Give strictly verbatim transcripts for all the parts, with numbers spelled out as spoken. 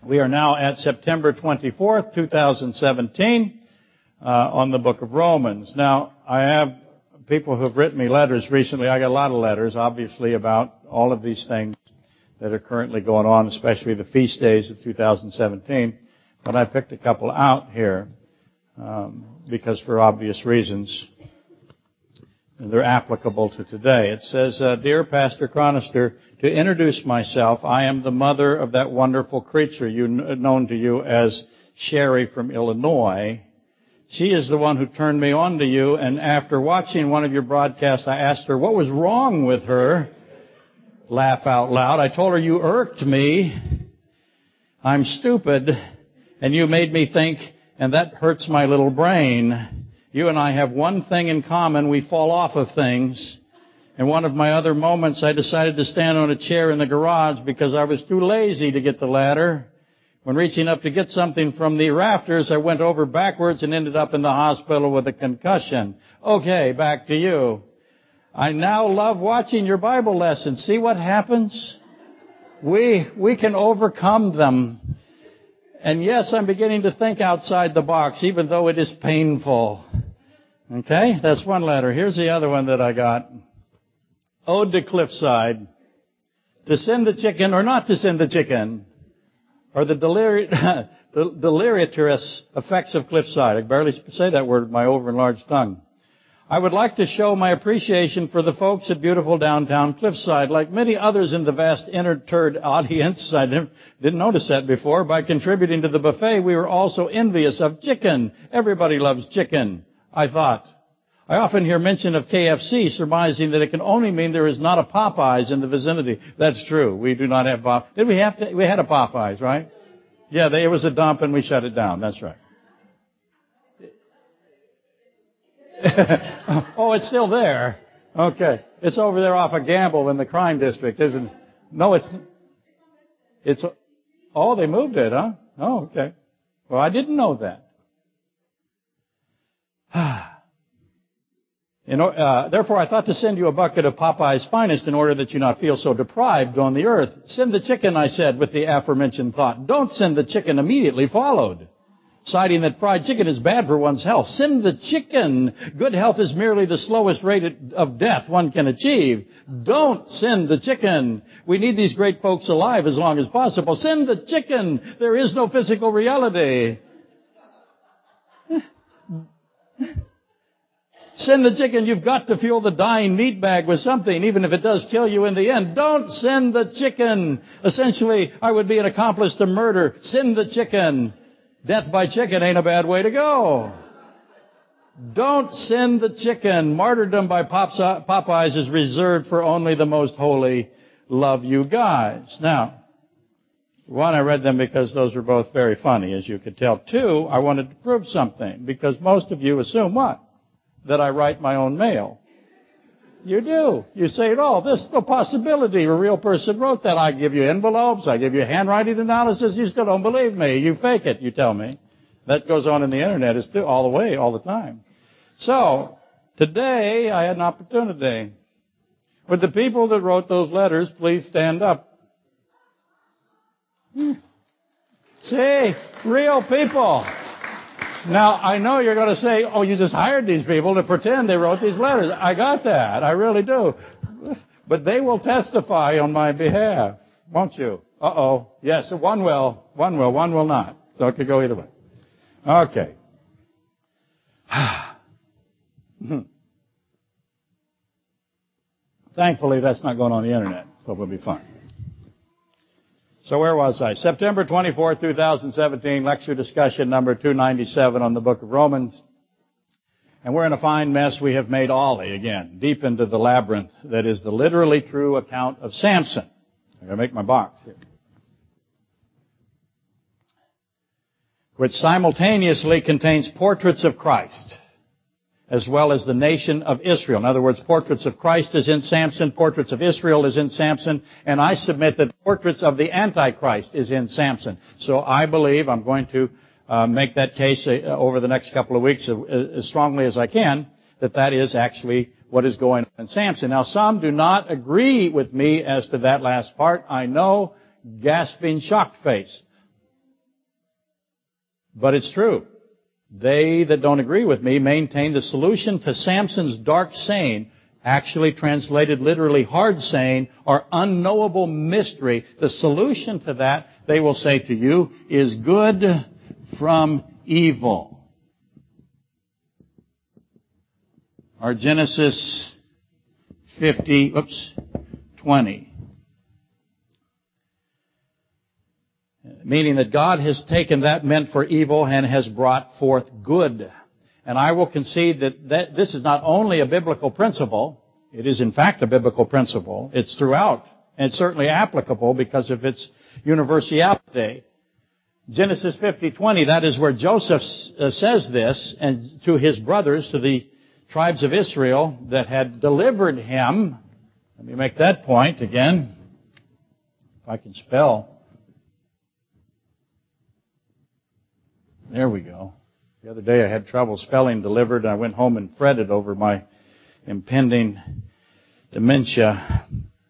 We are now at September twenty-fourth, two thousand seventeen, uh, on the book of Romans. Now, I have people who have written me letters recently. I got a lot of letters, obviously, about all of these things that are currently going on, especially the feast days of two thousand seventeen. But I picked a couple out here um, because for obvious reasons, they're applicable to today. It says, uh, Dear Pastor Chronister, to introduce myself, I am the mother of that wonderful creature you known to you as Sherry from Illinois. She is the one who turned me on to you, and after watching one of your broadcasts, I asked her what was wrong with her. Laugh out loud. I told her, you irked me. I'm stupid, and you made me think, and that hurts my little brain. You and I have one thing in common. We fall off of things. And one of my other moments, I decided to stand on a chair in the garage because I was too lazy to get the ladder. When reaching up to get something from the rafters, I went over backwards and ended up in the hospital with a concussion. Okay, back to you. I now love watching your Bible lessons. See what happens? We, we can overcome them. And yes, I'm beginning to think outside the box, even though it is painful. Okay, that's one letter. Here's the other one that I got. Ode to Cliffside. To send the chicken or not to send the chicken. Or the, deliri- the delirious effects of Cliffside. I can barely say that word with my over-enlarged tongue. I would like to show my appreciation for the folks at beautiful downtown Cliffside. Like many others in the vast interred audience, I didn't, didn't notice that before, by contributing to the buffet, we were also envious of chicken. Everybody loves chicken, I thought. I often hear mention of K F C, surmising that it can only mean there is not a Popeyes in the vicinity. That's true. We do not have Popeyes. Did we have to? We had a Popeyes, right? Yeah, there was a dump and we shut it down. That's right. Oh, it's still there. Okay. It's over there off of Gamble in the crime district, isn't it? No, it's, it's, oh, they moved it, huh? Oh, okay. Well, I didn't know that. You know, uh, therefore, I thought to send you a bucket of Popeye's finest in order that you not feel so deprived on the earth. Send the chicken, I said, with the aforementioned thought. Don't send the chicken immediately followed, citing that fried chicken is bad for one's health. Send the chicken. Good health is merely the slowest rate of death one can achieve. Don't send the chicken. We need these great folks alive as long as possible. Send the chicken. There is no physical reality. Send the chicken. You've got to fuel the dying meat bag with something, even if it does kill you in the end. Don't send the chicken. Essentially, I would be an accomplice to murder. Send the chicken. Death by chicken ain't a bad way to go. Don't send the chicken. Martyrdom by Popeyes is reserved for only the most holy. Love you guys. Now, one, I read them because those were both very funny, as you could tell. Two, I wanted to prove something, because most of you assume what? That I write my own mail. You do. You say it all. This is no possibility. A real person wrote that. I give you envelopes. I give you handwriting analysis. You still don't believe me. You fake it, you tell me. That goes on in the internet is too, all the way, all the time. So, today I had an opportunity. Would the people that wrote those letters please stand up? See? Real people. Now, I know you're going to say, oh, you just hired these people to pretend they wrote these letters. I got that. I really do. But they will testify on my behalf, won't you? Uh-oh. Yes, one will. One will. One will not. So it could go either way. Okay. Thankfully, that's not going on the internet, so we'll be fine. So where was I? September twenty-fourth, two thousand seventeen, lecture discussion number two ninety-seven on the book of Romans. And we're in a fine mess. We have made Ollie again, deep into the labyrinth that is the literally true account of Samson. I'm going to make my box here. Which simultaneously contains portraits of Christ, as well as the nation of Israel. In other words, portraits of Christ is in Samson, portraits of Israel is in Samson, and I submit that portraits of the Antichrist is in Samson. So I believe I'm going to uh, make that case uh, over the next couple of weeks uh, as strongly as I can, that that is actually what is going on in Samson. Now, some do not agree with me as to that last part. I know, gasping, shocked face. But it's true. They that don't agree with me maintain the solution to Samson's dark saying, actually translated literally hard saying, or unknowable mystery. The solution to that, they will say to you, is good from evil. Or Genesis fifty, oops, twenty. Meaning that God has taken that meant for evil and has brought forth good. And I will concede that, that this is not only a biblical principle, it is in fact a biblical principle. It's throughout, and it's certainly applicable because of its universality. Genesis fifty twenty, that is where Joseph says this, and to his brothers, to the tribes of Israel that had delivered him. Let me make that point again, if I can spell. There we go. The other day I had trouble spelling delivered, and I went home and fretted over my impending dementia.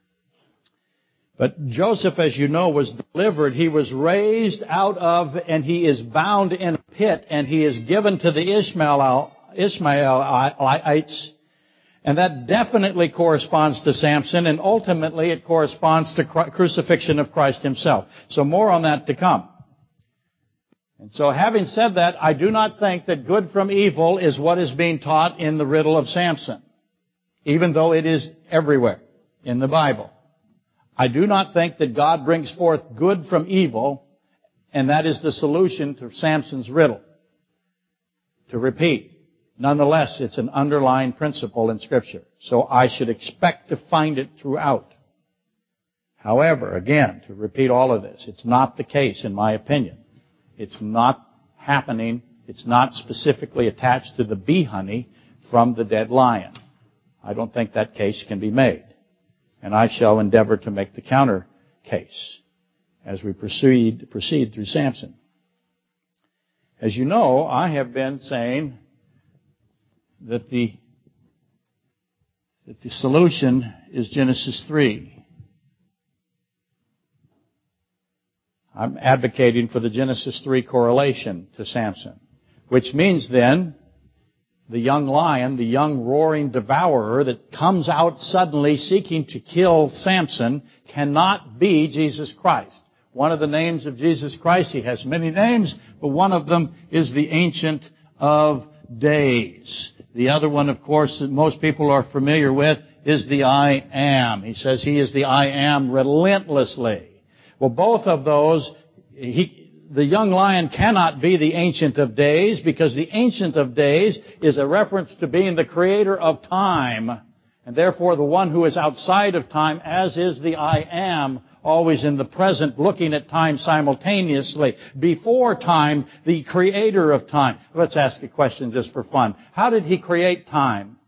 But Joseph, as you know, was delivered. He was raised out of, and he is bound in a pit, and he is given to the Ishmael, Ishmaelites. And that definitely corresponds to Samson, and ultimately it corresponds to crucifixion of Christ himself. So more on that to come. And so having said that, I do not think that good from evil is what is being taught in the riddle of Samson, even though it is everywhere in the Bible. I do not think that God brings forth good from evil, and that is the solution to Samson's riddle. To repeat, nonetheless, it's an underlying principle in Scripture, so I should expect to find it throughout. However, again, to repeat all of this, it's not the case, in my opinion. It's not happening. It's not specifically attached to the bee honey from the dead lion. I don't think that case can be made. And I shall endeavor to make the counter case as we proceed, proceed through Samson. As you know, I have been saying that the, that the solution is Genesis three. I'm advocating for the Genesis three correlation to Samson, which means then the young lion, the young roaring devourer that comes out suddenly seeking to kill Samson cannot be Jesus Christ. One of the names of Jesus Christ, he has many names, but one of them is the Ancient of Days. The other one, of course, that most people are familiar with is the I Am. He says he is the I Am relentlessly. Well, both of those, he, the young lion cannot be the Ancient of Days because the Ancient of Days is a reference to being the creator of time, and therefore the one who is outside of time, as is the I Am, always in the present, looking at time simultaneously. Before time, the creator of time. Let's ask a question just for fun. How did he create time?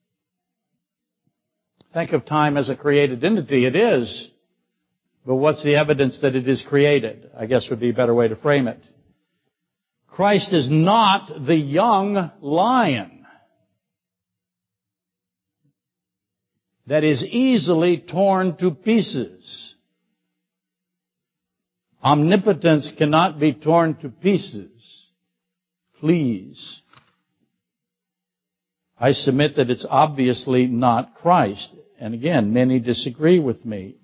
Think of time as a created entity. It is. But what's the evidence that it is created? I guess would be a better way to frame it. Christ is not the young lion that is easily torn to pieces. Omnipotence cannot be torn to pieces. Please. I submit that it's obviously not Christ. And again, many disagree with me.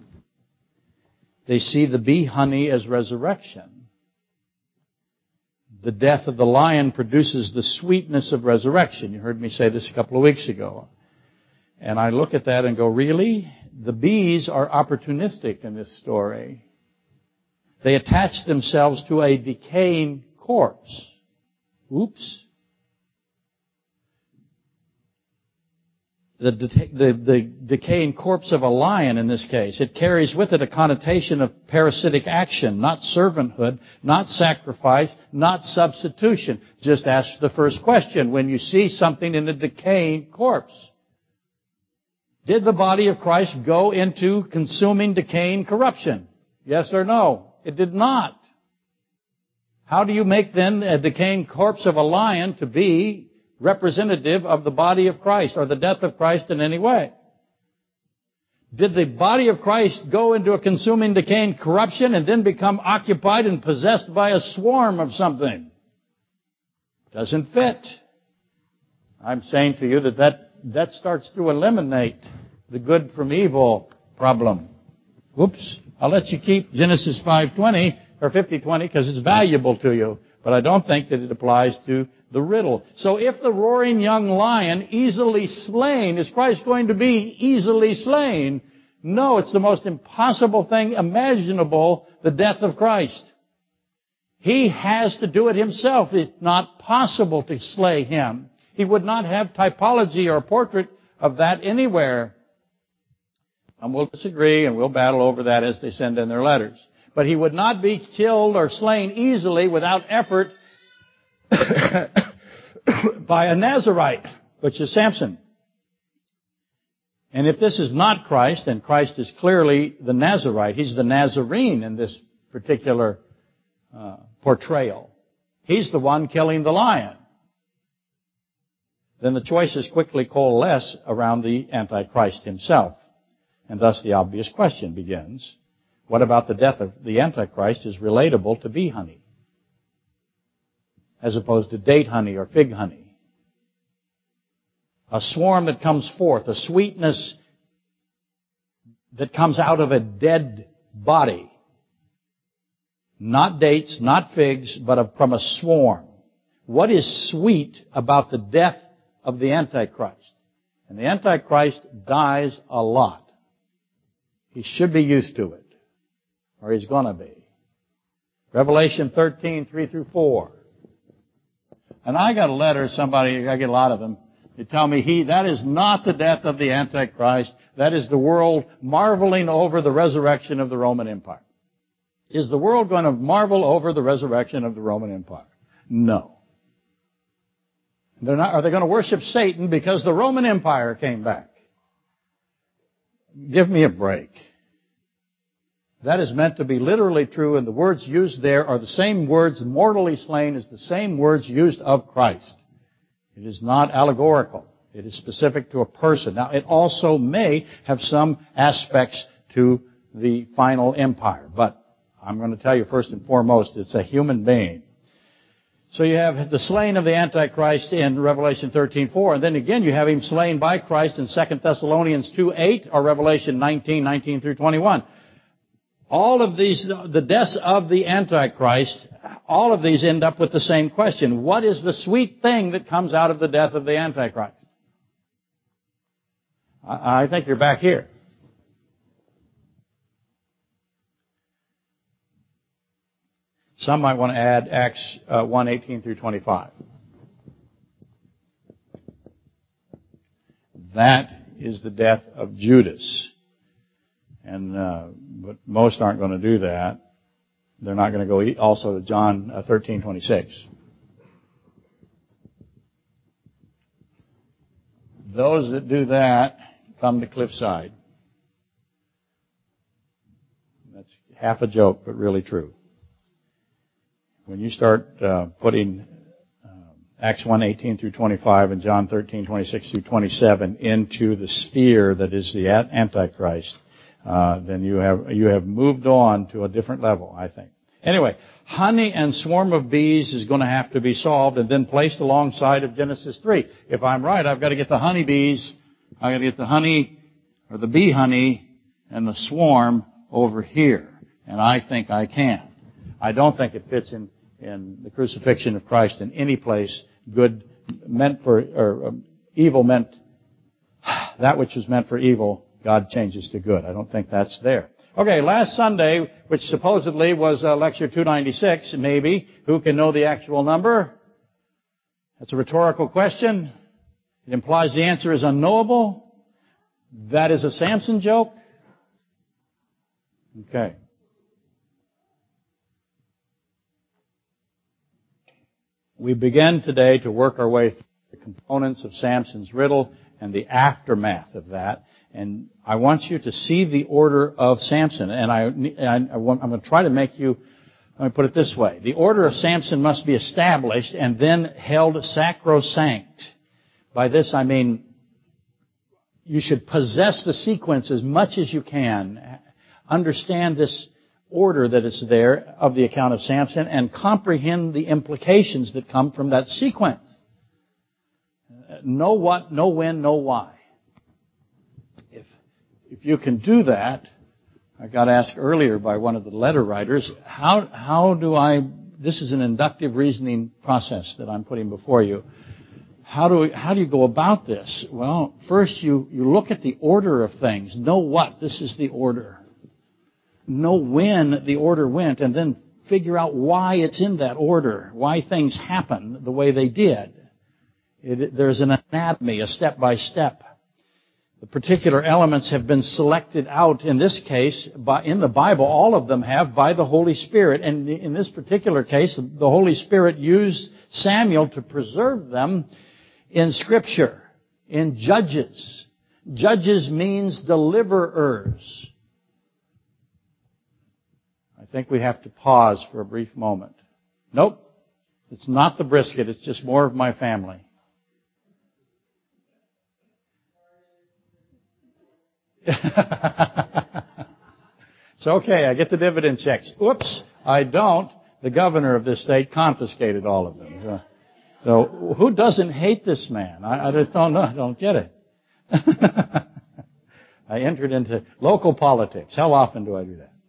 They see the bee honey as resurrection. The death of the lion produces the sweetness of resurrection. You heard me say this a couple of weeks ago. And I look at that and go, really? The bees are opportunistic in this story. They attach themselves to a decaying corpse. Oops. The, the, the decaying corpse of a lion in this case. It carries with it a connotation of parasitic action, not servanthood, not sacrifice, not substitution. Just ask the first question. When you see something in a decaying corpse, did the body of Christ go into consuming, decaying corruption? Yes or no? It did not. How do you make then a decaying corpse of a lion to be representative of the body of Christ or the death of Christ in any way? Did the body of Christ go into a consuming, decaying corruption and then become occupied and possessed by a swarm of something? Doesn't fit. I'm saying to you that that, that starts to eliminate the good from evil problem. Whoops. I'll let you keep Genesis five twenty or fifty twenty because it's valuable to you. But I don't think that it applies to the riddle. So if the roaring young lion, easily slain, is Christ going to be easily slain? No, it's the most impossible thing imaginable, the death of Christ. He has to do it himself. It's not possible to slay him. He would not have typology or portrait of that anywhere. And we'll disagree and we'll battle over that as they send in their letters. But he would not be killed or slain easily without effort by a Nazarite, which is Samson. And if this is not Christ, and Christ is clearly the Nazarite, he's the Nazarene in this particular uh, portrayal. He's the one killing the lion. Then the choices quickly coalesce around the Antichrist himself. And thus the obvious question begins. What about the death of the Antichrist is relatable to bee honey, as opposed to date honey or fig honey? A swarm that comes forth, a sweetness that comes out of a dead body. Not dates, not figs, but from a swarm. What is sweet about the death of the Antichrist? And the Antichrist dies a lot. He should be used to it. Or he's going to be. Revelation thirteen, three through four. And I got a letter, somebody, I get a lot of them, they tell me, he, that is not the death of the Antichrist. That is the world marveling over the resurrection of the Roman Empire. Is the world going to marvel over the resurrection of the Roman Empire? No. They're not, are they going to worship Satan because the Roman Empire came back? Give me a break. That is meant to be literally true, and the words used there are the same words, mortally slain, as the same words used of Christ. It is not allegorical. It is specific to a person. Now, it also may have some aspects to the final empire, but I'm going to tell you first and foremost, it's a human being. So you have the slaying of the Antichrist in Revelation thirteen four, and then again you have him slain by Christ in Second Thessalonians two eight or Revelation nineteen nineteen through twenty-one. All of these, the deaths of the Antichrist, all of these end up with the same question. What is the sweet thing that comes out of the death of the Antichrist? I, I think you're back here. Some might want to add Acts uh, one eighteen through twenty-five. That is the death of Judas. And uh, but most aren't going to do that. They're not going to go eat also to John uh, thirteen twenty-six. Those that do that come to Cliffside. That's half a joke, but really true. When you start uh, putting uh, Acts one eighteen through twenty-five and John thirteen twenty-six through twenty-seven into the sphere that is the Antichrist, Uh, then you have you have moved on to a different level, I think. Anyway, honey and swarm of bees is going to have to be solved and then placed alongside of Genesis three. If I'm right, I've got to get the honey bees, I've got to get the honey, or the bee honey, and the swarm over here. And I think I can. I don't think it fits in, in the crucifixion of Christ in any place. Good meant for, or um, evil meant, that which was meant for evil, God changes to good. I don't think that's there. Okay, last Sunday, which supposedly was uh, lecture two ninety-six, maybe. Who can know the actual number? That's a rhetorical question. It implies the answer is unknowable. That is a Samson joke. Okay. We begin today to work our way through the components of Samson's riddle and the aftermath of that. And I want you to see the order of Samson. And I, I, I want, I'm going to try to make you, let me put it this way. The order of Samson must be established and then held sacrosanct. By this I mean, you should possess the sequence as much as you can. Understand this order that is there of the account of Samson and comprehend the implications that come from that sequence. Know what, know when, know why. If, if you can do that, I got asked earlier by one of the letter writers, how, how do I, this is an inductive reasoning process that I'm putting before you. How do, how do you go about this? Well, first you, you look at the order of things. Know what? This is the order. Know when the order went, and then figure out why it's in that order, why things happen the way they did. It, there's an anatomy, a step-by-step. The particular elements have been selected out, in this case, by, in the Bible, all of them have, by the Holy Spirit. And in this particular case, the Holy Spirit used Samuel to preserve them in Scripture, in Judges. Judges means deliverers. I think we have to pause for a brief moment. Nope. It's not the brisket. It's just more of my family. It's okay. I get the dividend checks. Oops, I don't. The governor of this state confiscated all of them. So, so who doesn't hate this man? I, I just don't know. I don't get it. I entered into local politics. How often do I do that?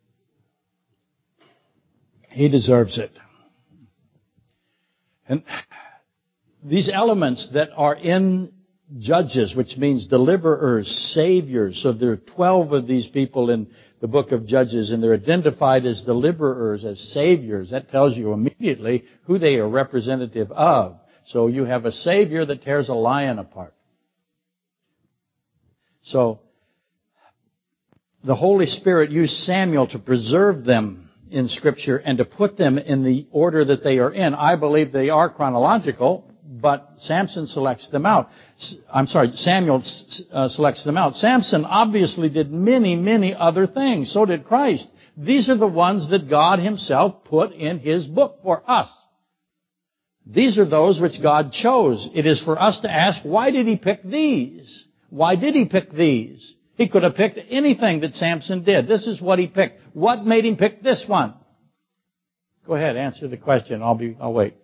He deserves it. And these elements that are in Judges, which means deliverers, saviors. So there are twelve of these people in the book of Judges, and they're identified as deliverers, as saviors. That tells you immediately who they are representative of. So you have a savior that tears a lion apart. So the Holy Spirit used Samuel to preserve them in Scripture and to put them in the order that they are in. I believe they are chronological, but Samson selects them out. I'm sorry, Samuel uh, selects them out. Samson obviously did many, many other things. So did Christ. These are the ones that God Himself put in His book for us. These are those which God chose. It is for us to ask, why did He pick these? Why did He pick these? He could have picked anything that Samson did. This is what he picked. What made him pick this one? Go ahead, answer the question. I'll be, I'll wait.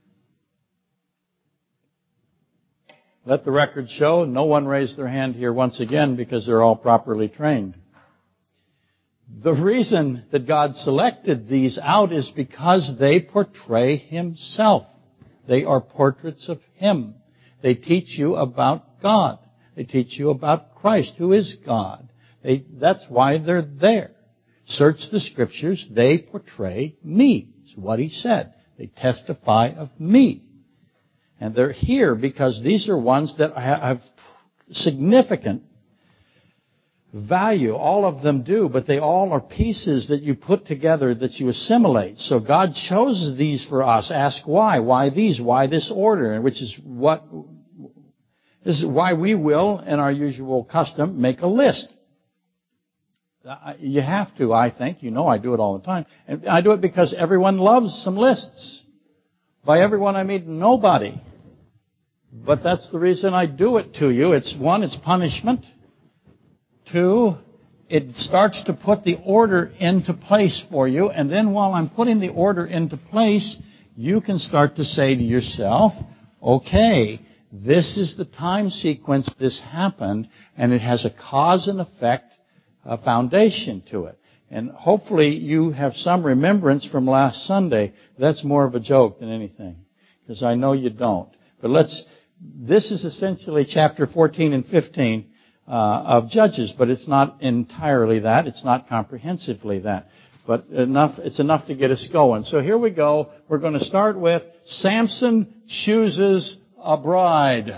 Let the record show no one raised their hand here once again because they're all properly trained. The reason that God selected these out is because they portray Himself. They are portraits of Him. They teach you about God. They teach you about Christ, who is God. They, that's why they're there. Search the Scriptures. They portray me. It's what He said. They testify of me. And they're here because these are ones that have significant value. All of them do, but they all are pieces that you put together, that you assimilate. So God chose these for us. Ask why. Why these? Why this order? Which is what... This is why we will, in our usual custom, make a list. You have to, I think. You know I do it all the time. And I do it because everyone loves some lists. By everyone, I mean nobody. But that's the reason I do it to you. It's one, it's punishment. Two, it starts to put the order into place for you. And then while I'm putting the order into place, you can start to say to yourself, okay, this is the time sequence this happened, and it has a cause and effect uh, foundation to it. And hopefully you have some remembrance from last Sunday. That's more of a joke than anything, because I know you don't. But let's, this is essentially chapter fourteen and fifteen uh, of Judges, but it's not entirely that. It's not comprehensively that. But enough, it's enough to get us going. So here we go. We're going to start with Samson chooses a bride.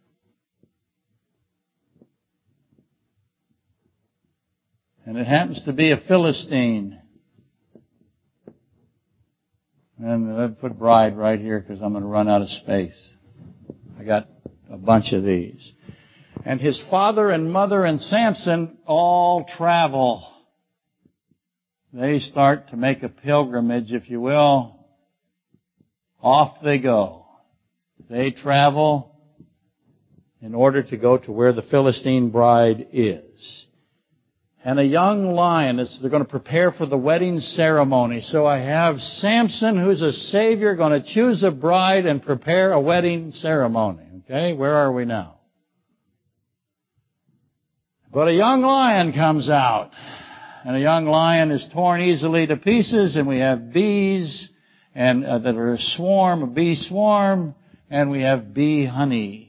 And it happens to be a Philistine. And I put bride right here because I'm going to run out of space. I got a bunch of these. And his father and mother and Samson all travel. They start to make a pilgrimage, if you will. Off they go. They travel in order to go to where the Philistine bride is. And a young lion, is, they're going to prepare for the wedding ceremony. So I have Samson, who's a savior, going to choose a bride and prepare a wedding ceremony. Okay, where are we now? But a young lion comes out. And a young lion is torn easily to pieces, and we have bees and uh, that are a swarm, a bee swarm, and we have bee honey.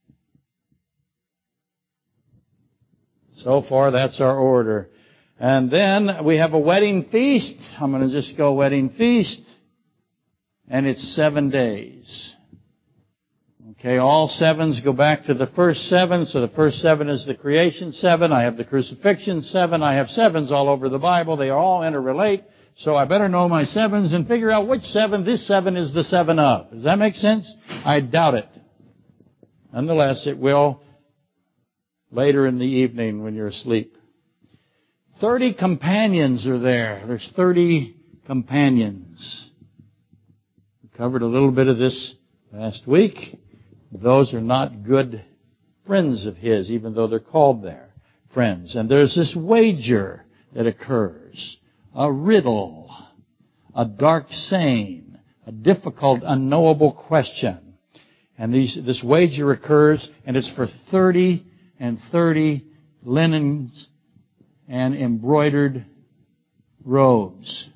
So far, that's our order. And then we have a wedding feast. I'm going to just go wedding feast. And it's seven days. Okay, all sevens go back to the first seven. So the first seven is the creation seven. I have the crucifixion seven. I have sevens all over the Bible. They all interrelate. So I better know my sevens and figure out which seven this seven is the seven of. Does that make sense? I doubt it. Nonetheless, it will later in the evening when you're asleep. Thirty companions are there. There's thirty companions. We covered a little bit of this last week. Those are not good friends of his, even though they're called their friends. And there's this wager that occurs. A riddle. A dark saying. A difficult, unknowable question. And these, this wager occurs, and it's for thirty and thirty linens and embroidered robes.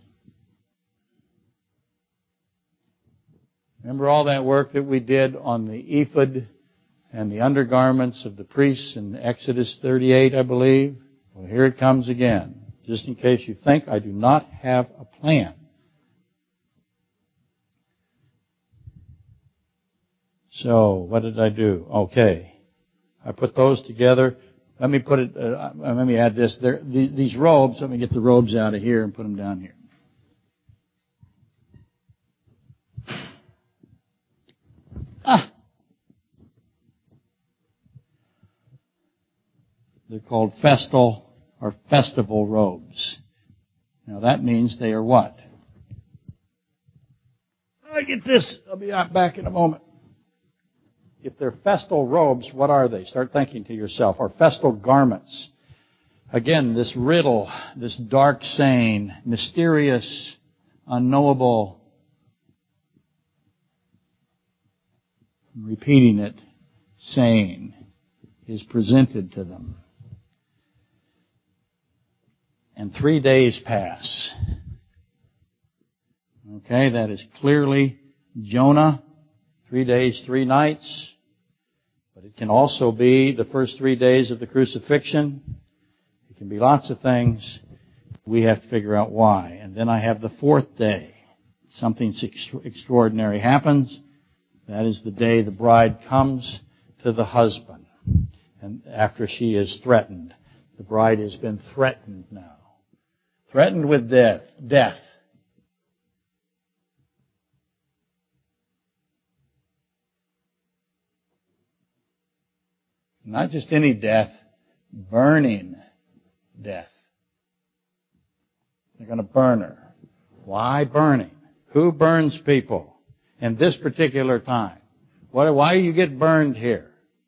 Remember all that work that we did on the ephod and the undergarments of the priests in Exodus thirty-eight, I believe? Well, here it comes again. Just in case you think I do not have a plan. So, what did I do? Okay. I put those together. Let me put it, uh, let me add this. There, the, these robes, let me get the robes out of here and put them down here. Ah! They're called festal or festival robes. Now that means they are what? I get this. I'll be back in a moment. If they're festal robes, what are they? Start thinking to yourself. Or festal garments. Again, this riddle, this dark saying, mysterious, unknowable, repeating it, saying, is presented to them. And three days pass. Okay, that is clearly Jonah. Three days, three nights. But it can also be the first three days of the crucifixion. It can be lots of things. We have to figure out why. And then I have the fourth day. Something extraordinary happens. That is the day the bride comes to the husband. And after she is threatened. The bride has been threatened now. Threatened with death. Death. Not just any death, burning death. They're going to burn her. Why burning? Who burns people in this particular time? What, why do you get burned here?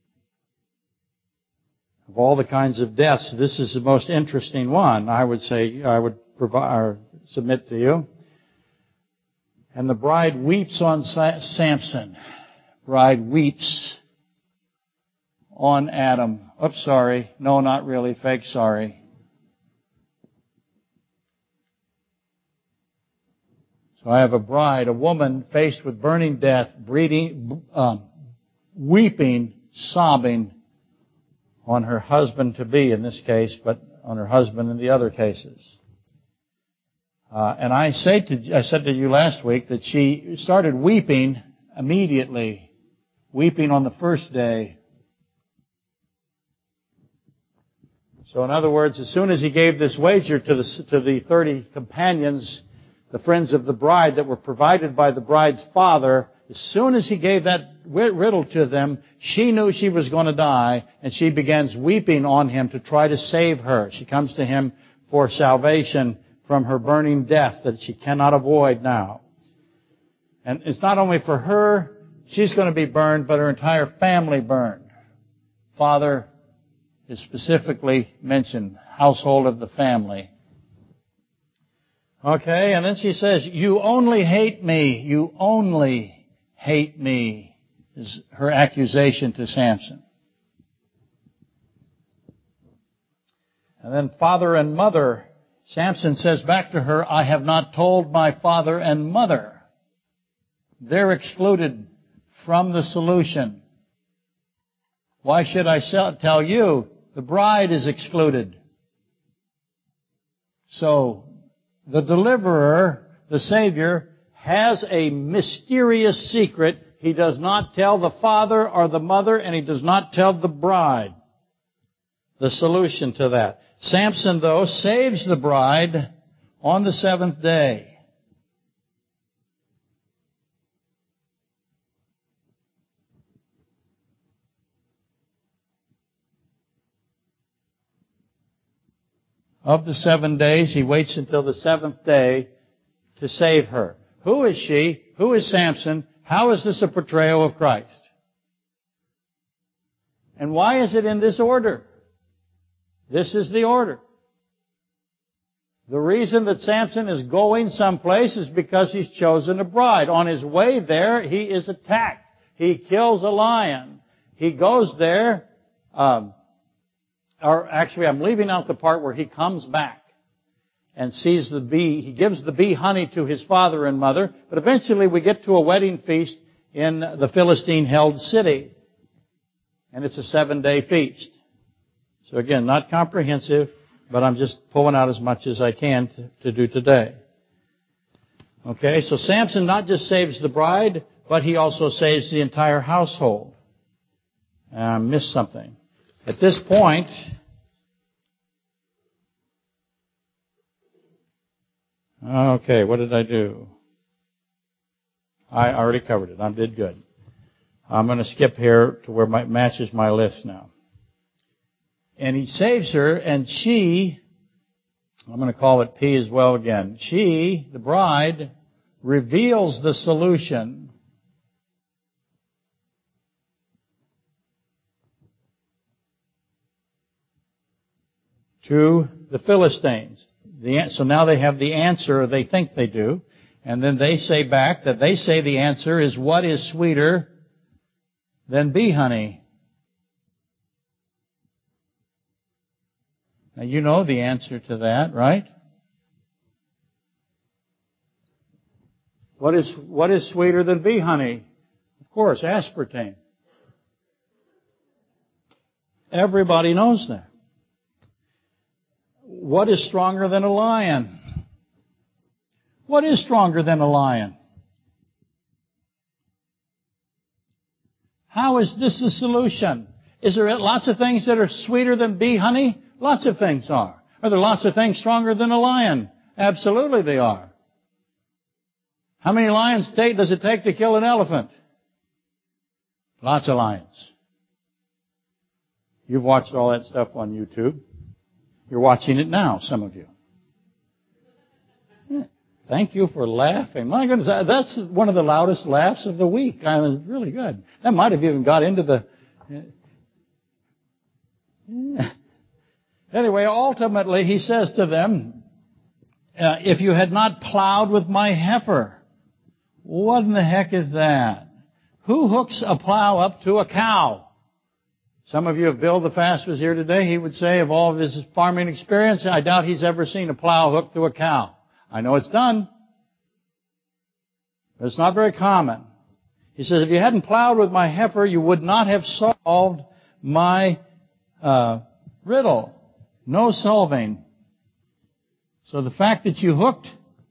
Of all the kinds of deaths, this is the most interesting one, I would say, I would provide, or submit to you. And the bride weeps on Samson. Bride weeps on Adam. Oops, sorry. No, not really. Fake sorry. So I have a bride, a woman faced with burning death, breathing, um, weeping, sobbing on her husband-to-be in this case, but on her husband in the other cases. Uh, and I say to, I said to you last week that she started weeping immediately, weeping on the first day. So in other words, as soon as he gave this wager to the, to the thirty companions, the friends of the bride that were provided by the bride's father, as soon as he gave that riddle to them, she knew she was going to die, and she begins weeping on him to try to save her. She comes to him for salvation from her burning death that she cannot avoid now. And it's not only for her, she's going to be burned, but her entire family burned. father is specifically mentioned, household of the family. Okay, and then she says, you only hate me, you only hate me, is her accusation to Samson. And then father and mother, Samson says back to her, I have not told my father and mother. They're excluded from the solution. Why should I tell you? The bride is excluded. So, the deliverer, the Savior, has a mysterious secret. He does not tell the father or the mother, and he does not tell the bride the solution to that. Samson, though, saves the bride on the seventh day. Of the seven days, he waits until the seventh day to save her. Who is she? Who is Samson? How is this a portrayal of Christ? And why is it in this order? This is the order. The reason that Samson is going someplace is because he's chosen a bride. On his way there, he is attacked. He kills a lion. He goes there, um, or actually I'm leaving out the part where he comes back and sees the bee. He gives the bee honey to his father and mother, but eventually we get to a wedding feast in the Philistine-held city. And it's a seven-day feast. So again, not comprehensive, but I'm just pulling out as much as I can to, to do today. Okay, so Samson not just saves the bride, but he also saves the entire household. And I missed something. At this point, okay, what did I do? I already covered it. I did good. I'm going to skip here to where it matches my list now. And he saves her, and she, I'm going to call it P as well again. She, the bride, reveals the solution to the Philistines. The, so now they have the answer, or they think they do. And then they say back that they say the answer is, what is sweeter than bee honey? Now you know the answer to that, right? What is, what is sweeter than bee honey? Of course, aspartame. Everybody knows that. What is stronger than a lion? What is stronger than a lion? How is this the solution? Is there lots of things that are sweeter than bee honey? Lots of things are. Are there lots of things stronger than a lion? Absolutely they are. How many lions does it take to kill an elephant? Lots of lions. You've watched all that stuff on YouTube. You're watching it now, some of you. Thank you for laughing. My goodness, that's one of the loudest laughs of the week. I was really good. That might have even got into the... Anyway, ultimately, he says to them, uh, if you had not plowed with my heifer, what in the heck is that? Who hooks a plow up to a cow? Some of you, if Bill the Fast was here today, he would say of all of his farming experience, I doubt he's ever seen a plow hooked to a cow. I know it's done, but it's not very common. He says, if you hadn't plowed with my heifer, you would not have solved my uh, riddle. No solving. So the fact that you hooked,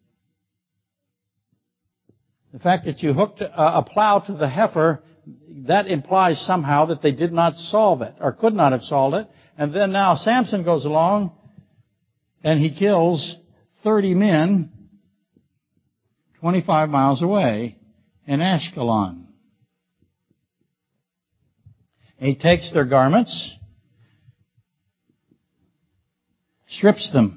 the fact that you hooked a, a plow to the heifer, that implies somehow that they did not solve it, or could not have solved it. And then now Samson goes along, and he kills thirty men twenty-five miles away in Ashkelon. And he takes their garments, strips them,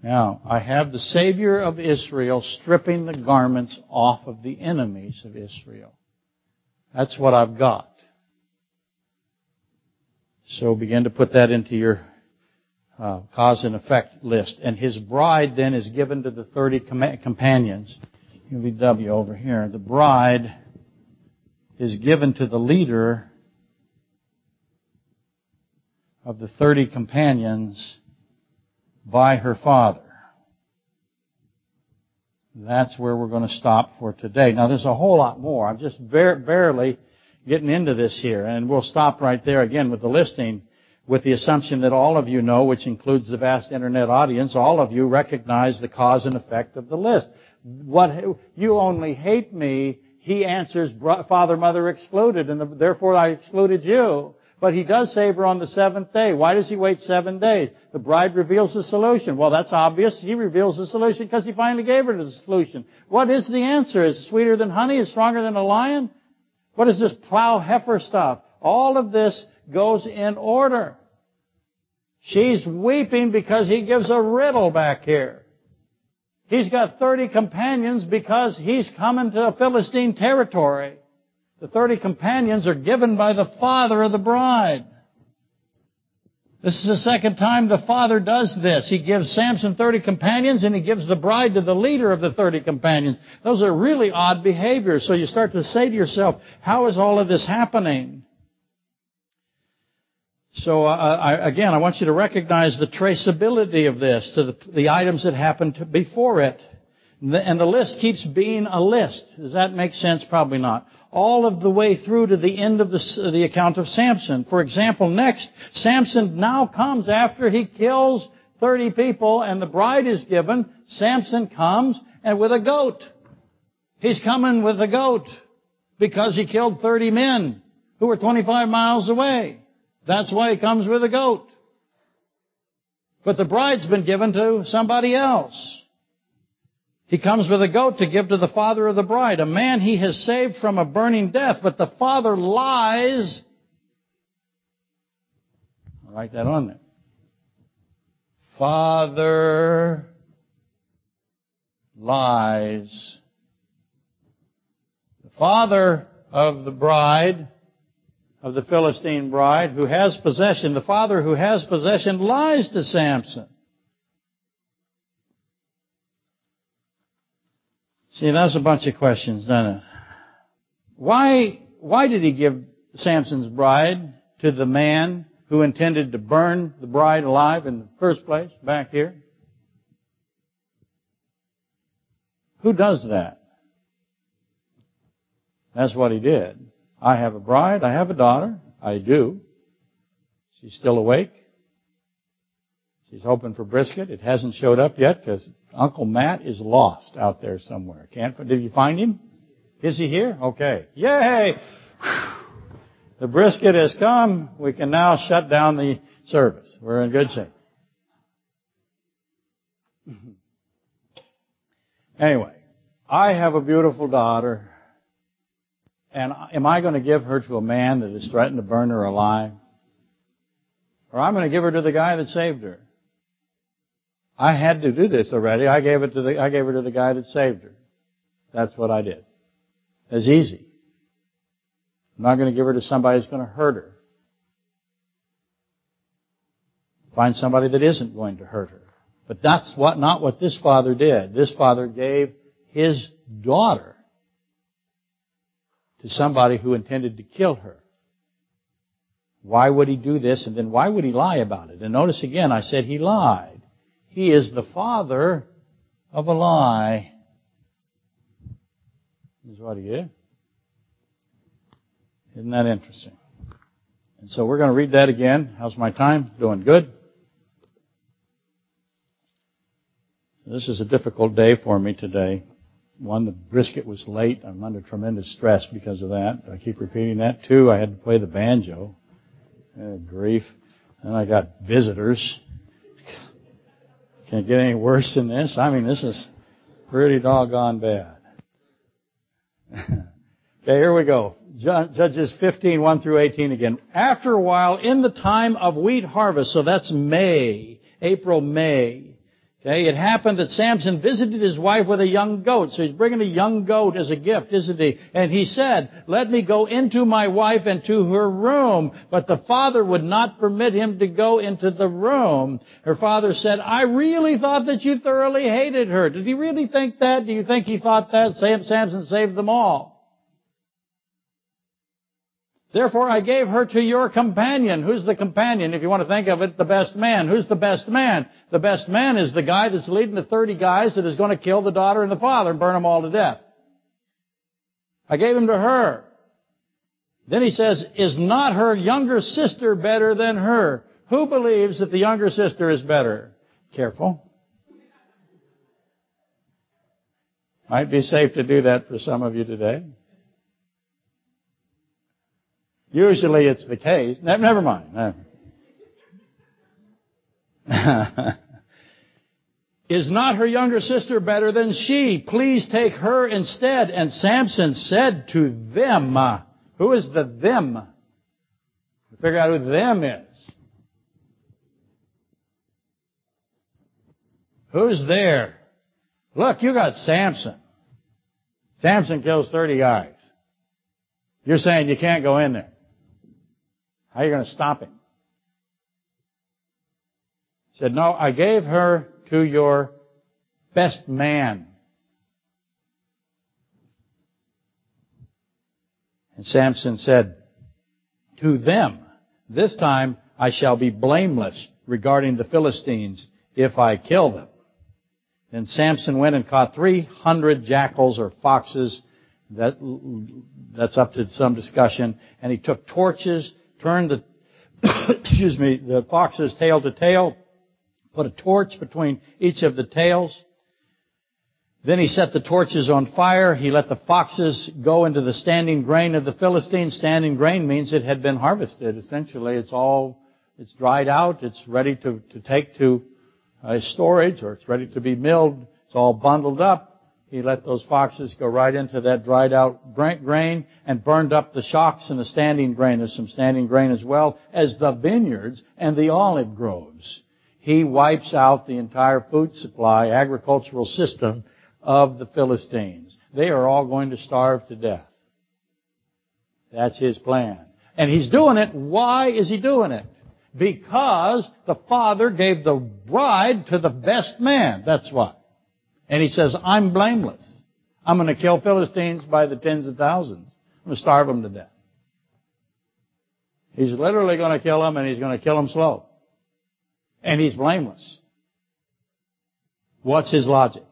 Now, I have the Savior of Israel stripping the garments off of the enemies of Israel. That's what I've got. So begin to put that into your uh, cause and effect list. And his bride then is given to the thirty com- companions. U V W over here. The bride is given to the leader of the thirty companions by her father. That's where we're going to stop for today. Now, there's a whole lot more. I'm just bar- barely getting into this here, and we'll stop right there again with the listing, with the assumption that all of you know, which includes the vast internet audience, all of you recognize the cause and effect of the list. What you only hate me, he answers father, mother excluded, and the, therefore I excluded you. But he does save her on the seventh day. Why does he wait seven days? The bride reveals the solution. Well, that's obvious. He reveals the solution because he finally gave her the solution. What is the answer? Is it sweeter than honey? Is it stronger than a lion? What is this plow heifer stuff? All of this goes in order. She's weeping because he gives a riddle back here. He's got thirty companions because he's coming to Philistine territory. The thirty companions are given by the father of the bride. This is the second time the father does this. He gives Samson thirty companions and he gives the bride to the leader of the thirty companions. Those are really odd behaviors. So you start to say to yourself, how is all of this happening? So uh, I, again, I want you to recognize the traceability of this to the, the items that happened to, before it. And the list keeps being a list. Does that make sense? Probably not. All of the way through to the end of the, the account of Samson. For example, next, Samson now comes after he kills thirty people and the bride is given. Samson comes and with a goat. He's coming with a goat because he killed thirty men who were twenty-five miles away. That's why he comes with a goat. But the bride's been given to somebody else. He comes with a goat to give to the father of the bride, a man he has saved from a burning death, but the father lies. I'll write that on there. Father lies. The father of the bride, of the Philistine bride, who has possession, the father who has possession lies to Samson. See, that's a bunch of questions, doesn't it? Why, why did he give Samson's bride to the man who intended to burn the bride alive in the first place, back here? Who does that? That's what he did. I have a bride, I have a daughter, I do. She's still awake. She's hoping for brisket. It hasn't showed up yet because Uncle Matt is lost out there somewhere. Can't. Did you find him? Is he here? Okay. Yay! The brisket has come. We can now shut down the service. We're in good shape. Anyway, I have a beautiful daughter. And am I going to give her to a man that has threatened to burn her alive? Or I'm going to give her to the guy that saved her? I had to do this already. I gave it to the, I gave her to the guy that saved her. That's what I did. It's easy. I'm not going to give her to somebody who's going to hurt her. Find somebody that isn't going to hurt her. But that's what, not what this father did. This father gave his daughter to somebody who intended to kill her. Why would he do this? And then why would he lie about it? And notice again, I said he lied. He is the father of a lie. Is what he is. Isn't that interesting? And so we're going to read that again. How's my time? Doing good? This is a difficult day for me today. One, the brisket was late. I'm under tremendous stress because of that. I keep repeating that. Two, I had to play the banjo. Uh, grief. And I got visitors. Can't get any worse than this. I mean, this is pretty doggone bad. Okay, here we go. Judges fifteen, one through eighteen again. After a while, in the time of wheat harvest, so that's May, April, May, Okay, it happened that Samson visited his wife with a young goat. So he's bringing a young goat as a gift, isn't he? And he said, let me go into my wife and to her room. But the father would not permit him to go into the room. Her father said, I really thought that you thoroughly hated her. Did he really think that? Do you think he thought that? Samson saved them all. Therefore, I gave her to your companion. Who's the companion? If you want to think of it, the best man. Who's the best man? The best man is the guy that's leading the thirty guys that is going to kill the daughter and the father and burn them all to death. I gave him to her. Then he says, is not her younger sister better than her? Who believes that the younger sister is better? Careful. Might be safe to do that for some of you today. Usually it's the case. Never mind. Is not her younger sister better than she? Please take her instead. And Samson said to them, who is the them? Figure out who them is. Who's there? Look, you got Samson. Samson kills thirty guys. You're saying you can't go in there. How are you going to stop him? He said, no, I gave her to your best man. And Samson said, to them, this time I shall be blameless regarding the Philistines if I kill them. Then Samson went and caught three hundred jackals or foxes. That, that's up to some discussion. And he took torches, turned the, excuse me, the fox's tail to tail, put a torch between each of the tails. Then he set the torches on fire. He let the foxes go into the standing grain of the Philistines. Standing grain means it had been harvested. Essentially, it's all, it's dried out. It's ready to, to take to uh, storage, or it's ready to be milled. It's all bundled up. He let those foxes go right into that dried out grain and burned up the shocks and the standing grain. There's some standing grain as well as the vineyards and the olive groves. He wipes out the entire food supply, agricultural system of the Philistines. They are all going to starve to death. That's his plan. And he's doing it. Why is he doing it? Because the father gave the bride to the best man. That's why. And he says, I'm blameless. I'm going to kill Philistines by the tens of thousands. I'm going to starve them to death. He's literally going to kill them, and he's going to kill them slow. And he's blameless. What's his logic?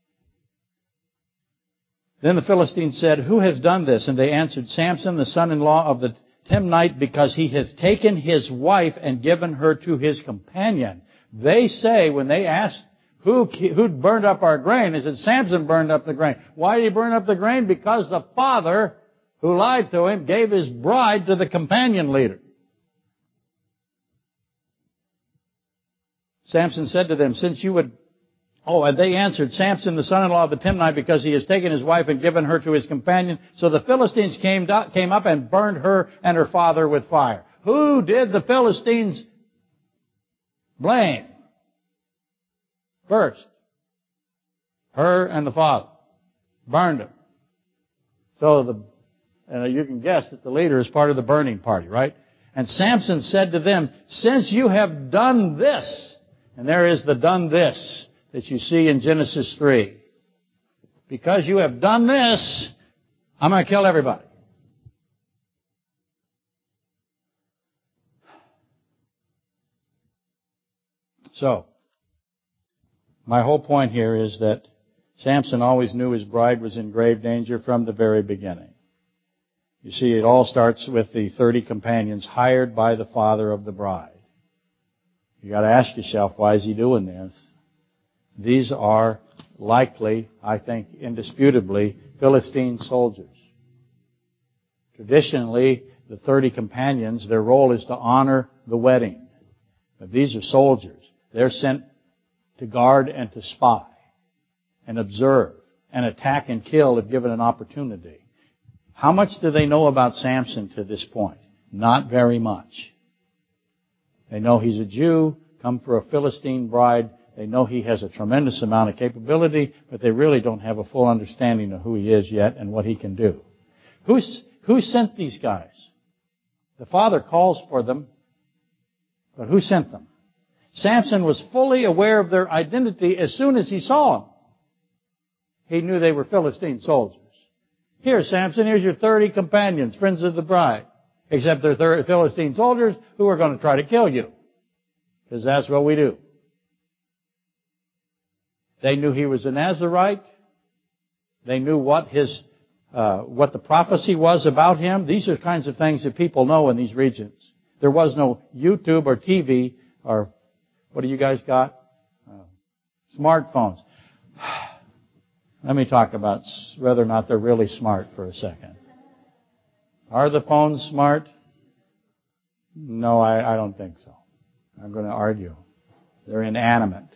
Then the Philistines said, who has done this? And they answered, Samson, the son-in-law of the Timnite, because he has taken his wife and given her to his companion. They say, when they asked, Who, who burned up our grain? They said, Samson burned up the grain. Why did he burn up the grain? Because the father, who lied to him, gave his bride to the companion leader. Samson said to them, since you would... Oh, and they answered, Samson, the son-in-law of the Timnite, because he has taken his wife and given her to his companion. So the Philistines came, came up and burned her and her father with fire. Who did the Philistines blame? First, her and the father burned him. So the, and you can guess that the leader is part of the burning party, right? And Samson said to them, since you have done this, and there is the done this that you see in Genesis three. Because you have done this, I'm going to kill everybody. So, my whole point here is that Samson always knew his bride was in grave danger from the very beginning. You see, it all starts with the thirty companions hired by the father of the bride. You got to ask yourself, why is he doing this? These are likely, I think, indisputably, Philistine soldiers. Traditionally, the thirty companions, their role is to honor the wedding. But these are soldiers. They're sent to guard and to spy and observe and attack and kill if given an opportunity. How much do they know about Samson to this point? Not very much. They know he's a Jew, come for a Philistine bride. They know he has a tremendous amount of capability, but they really don't have a full understanding of who he is yet and what he can do. Who's, who sent these guys? The father calls for them, but who sent them? Samson was fully aware of their identity as soon as he saw them. He knew they were Philistine soldiers. Here, Samson, here's your thirty companions, friends of the bride. Except they're Philistine soldiers who are going to try to kill you. Because that's what we do. They knew he was a Nazirite. They knew what his, uh, what the prophecy was about him. These are kinds of things that people know in these regions. There was no YouTube or T V or, what do you guys got? Uh, smartphones. Let me talk about whether or not they're really smart for a second. Are the phones smart? No, I, I don't think so. I'm going to argue. They're inanimate.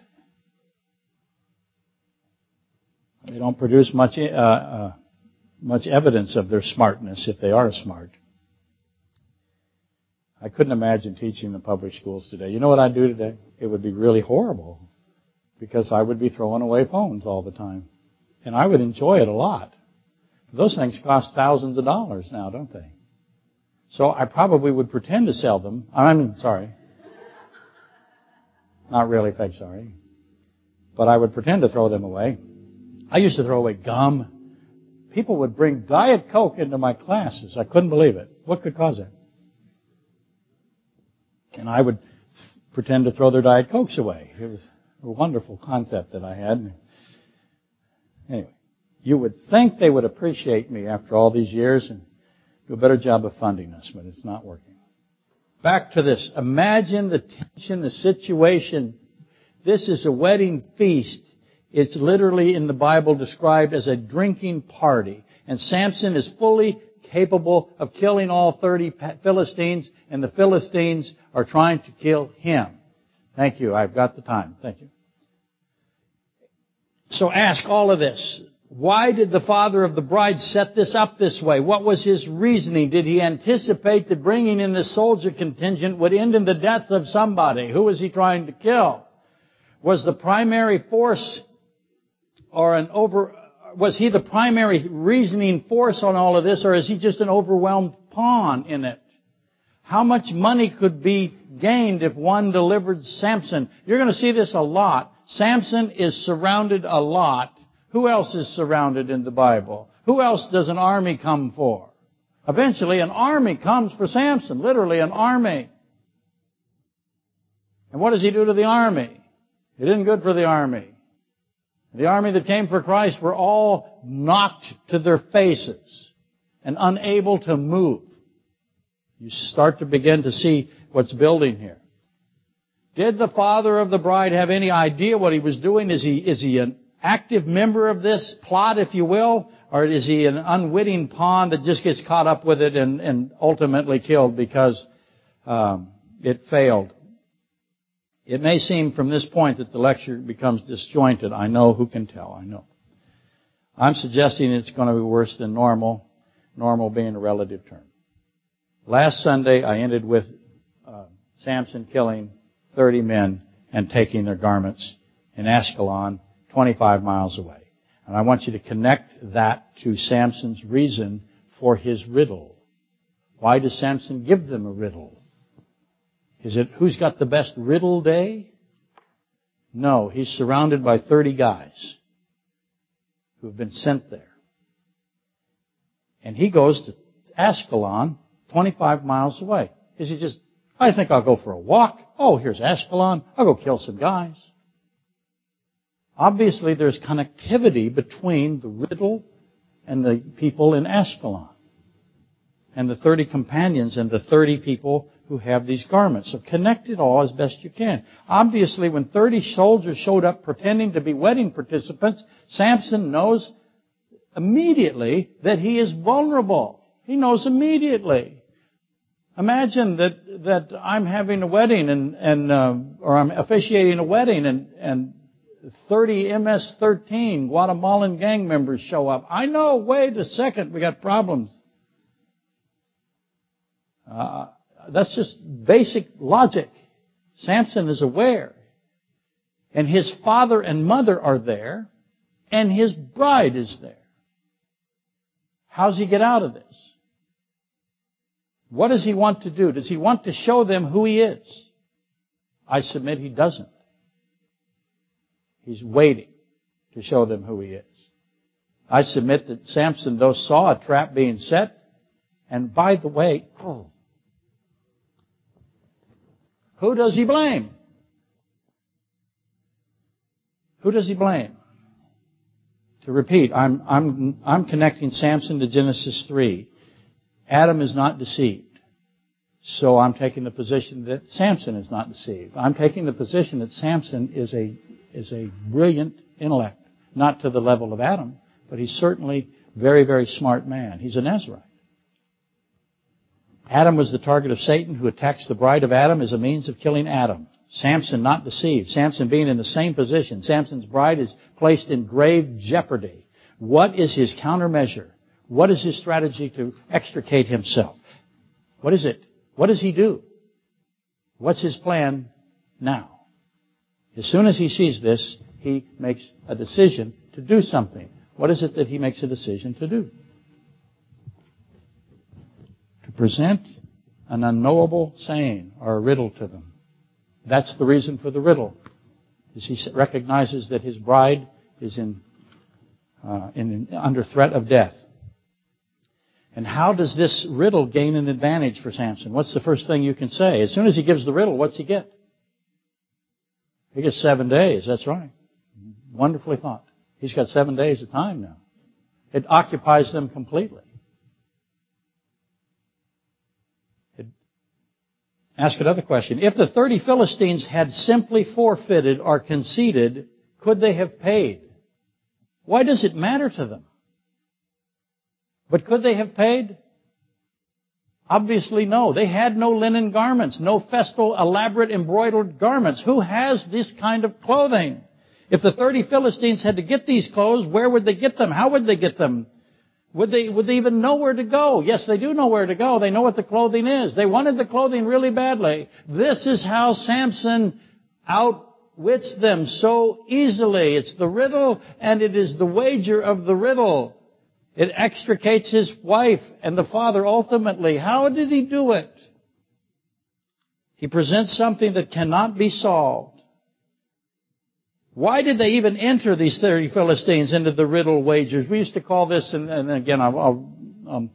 They don't produce much uh, uh, much evidence of their smartness if they are smart. I couldn't imagine teaching in the public schools today. You know what I'd do today? It would be really horrible because I would be throwing away phones all the time. And I would enjoy it a lot. Those things cost thousands of dollars now, don't they? So I probably would pretend to sell them. I mean, sorry. Not really fake sorry. But I would pretend to throw them away. I used to throw away gum. People would bring Diet Coke into my classes. I couldn't believe it. What could cause that? And I would pretend to throw their Diet Cokes away. It was a wonderful concept that I had. Anyway, you would think they would appreciate me after all these years and do a better job of funding us, but it's not working. Back to this. Imagine the tension, the situation. This is a wedding feast. It's literally in the Bible described as a drinking party. And Samson is fully capable of killing all thirty Philistines, and the Philistines are trying to kill him. Thank you. I've got the time. Thank you. So ask all of this. Why did the father of the bride set this up this way? What was his reasoning? Did he anticipate that bringing in this soldier contingent would end in the death of somebody? Who was he trying to kill? Was the primary force or an over, was he the primary reasoning force on all of this, or is he just an overwhelmed pawn in it? How much money could be gained if one delivered Samson? You're going to see this a lot. Samson is surrounded a lot. Who else is surrounded in the Bible? Who else does an army come for? Eventually, an army comes for Samson. Literally, an army. And what does he do to the army? It isn't good for the army. The army that came for Christ were all knocked to their faces and unable to move. You start to begin to see what's building here. Did the father of the bride have any idea what he was doing? Is he, is he an active member of this plot, if you will? Or is he an unwitting pawn that just gets caught up with it and, and ultimately killed because um, it failed? It may seem from this point that the lecture becomes disjointed. I know, who can tell? I know. I'm suggesting it's going to be worse than normal, normal being a relative term. Last Sunday, I ended with uh, Samson killing thirty men and taking their garments in Ashkelon, twenty-five miles away. And I want you to connect that to Samson's reason for his riddle. Why does Samson give them a riddle? Is it who's got the best riddle day? No, he's surrounded by thirty guys who have been sent there. And he goes to Ashkelon, twenty-five miles away. Is he just, I think I'll go for a walk. Oh, here's Ashkelon. I'll go kill some guys. Obviously, there's connectivity between the riddle and the people in Ashkelon, and the thirty companions and the thirty people who have these garments. So connect it all as best you can. Obviously, when thirty soldiers showed up pretending to be wedding participants, Samson knows immediately that he is vulnerable. He knows immediately. Imagine that that I'm having a wedding and and uh, or I'm officiating a wedding and and thirty M S thirteen Guatemalan gang members show up. I know. Wait a second, we got problems. Uh, That's just basic logic. Samson is aware. and his father and mother are there, and his bride is there. How's he get out of this? What does he want to do? Does he want to show them who he is? I submit he doesn't. He's waiting to show them who he is. I submit that Samson, though, saw a trap being set, and by the way, oh, who does he blame? Who does he blame? To repeat, I'm, I'm, I'm connecting Samson to Genesis three. Adam is not deceived. So I'm taking the position that Samson is not deceived. I'm taking the position that Samson is a, is a brilliant intellect. Not to the level of Adam, but he's certainly a very, very smart man. He's a Nazarite. Adam was the target of Satan, who attacks the bride of Adam as a means of killing Adam. Samson not deceived. Samson being in the same position. Samson's bride is placed in grave jeopardy. What is his countermeasure? What is his strategy to extricate himself? What is it? What does he do? What's his plan now? As soon as he sees this, he makes a decision to do something. What is it that he makes a decision to do? To present an unknowable saying or a riddle to them. That's the reason for the riddle. Is he recognizes that his bride is in, uh, in under threat of death. And how does this riddle gain an advantage for Samson? What's the first thing you can say? As soon as he gives the riddle, what's he get? He gets seven days. That's right. Wonderfully thought. He's got seven days of time now. It occupies them completely. It, ask another question. If the thirty Philistines had simply forfeited or conceded, could they have paid? Why does it matter to them? But could they have paid? Obviously no. They had no linen garments, no festal, elaborate embroidered garments. Who has this kind of clothing? If the thirty Philistines had to get these clothes, where would they get them? How would they get them? Would they, would they even know where to go? Yes, they do know where to go. They know what the clothing is. They wanted the clothing really badly. This is how Samson outwits them so easily. It's the riddle, and it is the wager of the riddle. It extricates his wife and the father ultimately. How did he do it? He presents something that cannot be solved. Why did they even enter these thirty Philistines into the riddle wagers? We used to call this, and, and again, I'll, I'll, um,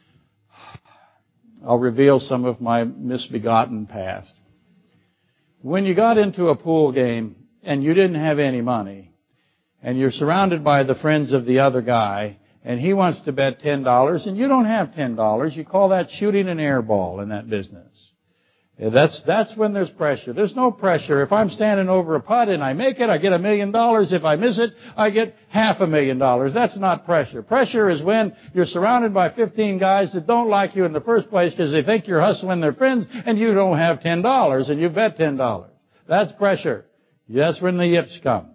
I'll reveal some of my misbegotten past. When you got into a pool game and you didn't have any money, and you're surrounded by the friends of the other guy, and he wants to bet ten dollars, and you don't have ten dollars, you call that shooting an air ball in that business. That's, that's when there's pressure. There's no pressure. If I'm standing over a putt and I make it, I get a million dollars. If I miss it, I get half a million dollars. That's not pressure. Pressure is when you're surrounded by fifteen guys that don't like you in the first place because they think you're hustling their friends and you don't have ten dollars and you bet ten dollars. That's pressure. That's when the yips come.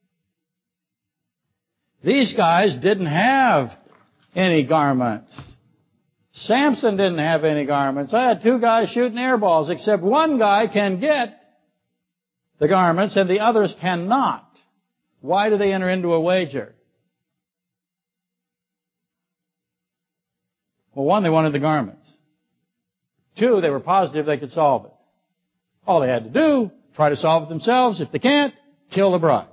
These guys didn't have any garments. Samson didn't have any garments. I had two guys shooting air balls, except one guy can get the garments and the others cannot. Why do they enter into a wager? Well, one, they wanted the garments. Two, they were positive they could solve it. All they had to do, try to solve it themselves. If they can't, kill the bride.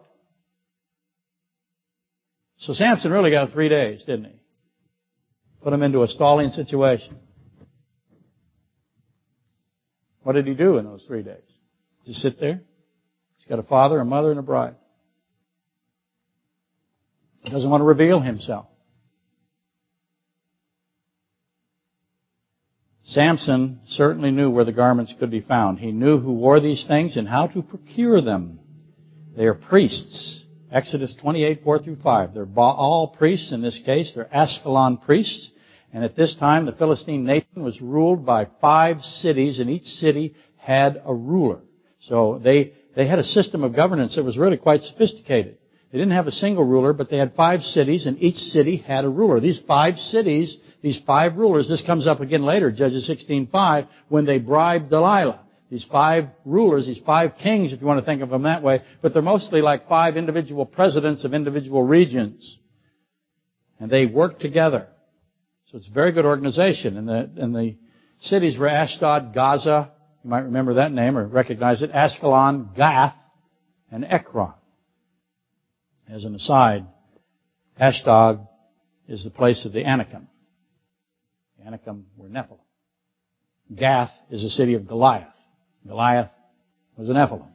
So Samson really got three days, didn't he? Put him into a stalling situation. What did he do in those three days? Just sit there? He's got a father, a mother, and a bride. He doesn't want to reveal himself. Samson certainly knew where the garments could be found. He knew who wore these things and how to procure them. They are priests. Exodus twenty-eight, four through five. They're Baal priests in this case. They're Ashkelon priests. And at this time, the Philistine nation was ruled by five cities, and each city had a ruler. So they, they had a system of governance that was really quite sophisticated. They didn't have a single ruler, but they had five cities, and each city had a ruler. These five cities, these five rulers, this comes up again later, Judges sixteen five, when they bribed Delilah. These five rulers, these five kings, if you want to think of them that way, but they're mostly like five individual presidents of individual regions. And they work together. So it's a very good organization. And the, and the cities were Ashdod, Gaza, you might remember that name or recognize it, Ashkelon, Gath, and Ekron. As an aside, Ashdod is the place of the Anakim. The Anakim were Nephilim. Gath is a city of Goliath. Goliath was a Nephilim.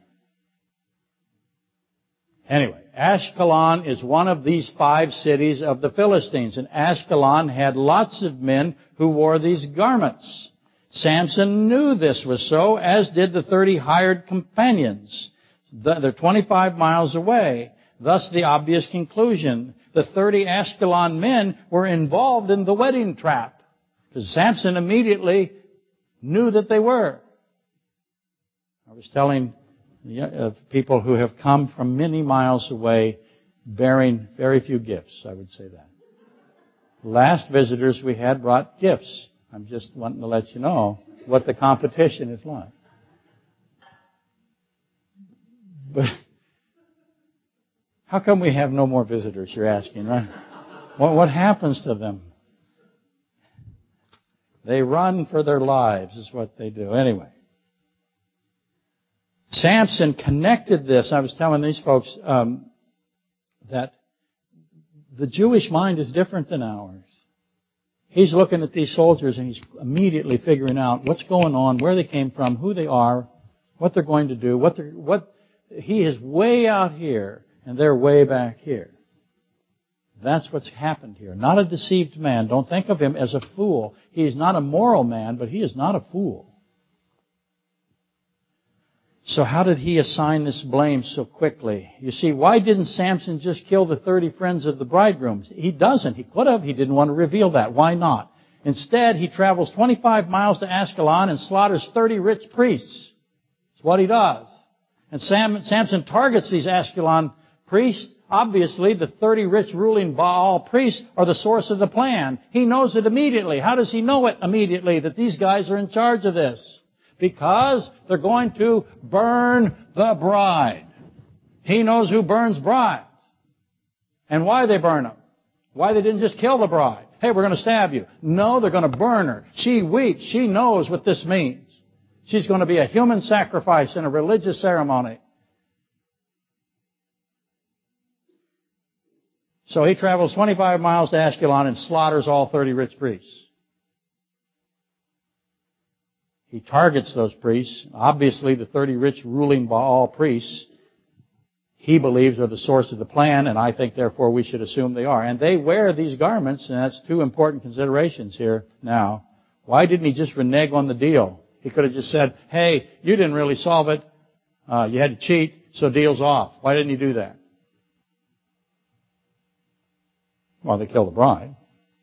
Anyway, Ashkelon is one of these five cities of the Philistines. And Ashkelon had lots of men who wore these garments. Samson knew this was so, as did the thirty hired companions. They're twenty-five miles away. Thus the obvious conclusion. The thirty Ashkelon men were involved in the wedding trap. Because Samson immediately knew that they were. I was telling of people who have come from many miles away bearing very few gifts, I would say that. The last visitors we had brought gifts. I'm just wanting to let you know what the competition is like. But how come we have no more visitors, you're asking, right? What, what happens to them? They run for their lives is what they do. Anyway. Samson connected this. I was telling these folks um, that the Jewish mind is different than ours. He's looking at these soldiers and he's immediately figuring out what's going on, where they came from, who they are, what they're going to do, what they're, what he is way out here and they're way back here. That's what's happened here. Not a deceived man. Don't think of him as a fool. He is not a moral man, but he is not a fool. So how did he assign this blame so quickly? You see, why didn't Samson just kill the thirty friends of the bridegrooms? He doesn't. He could have. He didn't want to reveal that. Why not? Instead, he travels twenty-five miles to Ashkelon and slaughters thirty rich priests. That's what he does. And Sam, Samson targets these Ashkelon priests. Obviously, the thirty rich ruling Baal priests are the source of the plan. He knows it immediately. How does he know it immediately that these guys are in charge of this? Because they're going to burn the bride. He knows who burns brides. And why they burn them. Why they didn't just kill the bride. Hey, we're going to stab you. No, they're going to burn her. She weeps. She knows what this means. She's going to be a human sacrifice in a religious ceremony. So he travels twenty-five miles to Ashkelon and slaughters all thirty rich priests. He targets those priests. Obviously, the thirty rich ruling Baal priests, he believes are the source of the plan, and I think, therefore, we should assume they are. And they wear these garments, and that's two important considerations here now. Why didn't he just renege on the deal? He could have just said, hey, you didn't really solve it. Uh, you had to cheat, so deal's off. Why didn't he do that? Well, they killed the bride.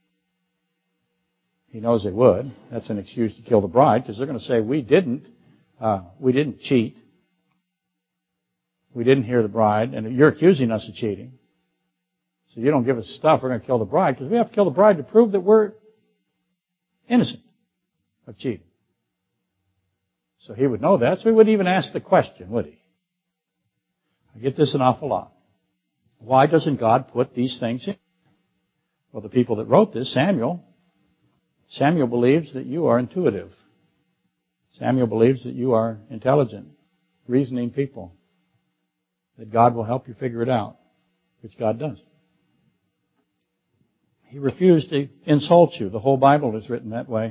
He knows they would. That's an excuse to kill the bride because they're going to say, we didn't, uh, we didn't cheat. We didn't hear the bride, and you're accusing us of cheating. So you don't give us stuff, we're going to kill the bride because we have to kill the bride to prove that we're innocent of cheating. So he would know that, so he wouldn't even ask the question, would he? I get this an awful lot. Why doesn't God put these things in? Well, the people that wrote this, Samuel, Samuel believes that you are intuitive. Samuel believes that you are intelligent, reasoning people. That God will help you figure it out, which God does. He refused to insult you. The whole Bible is written that way.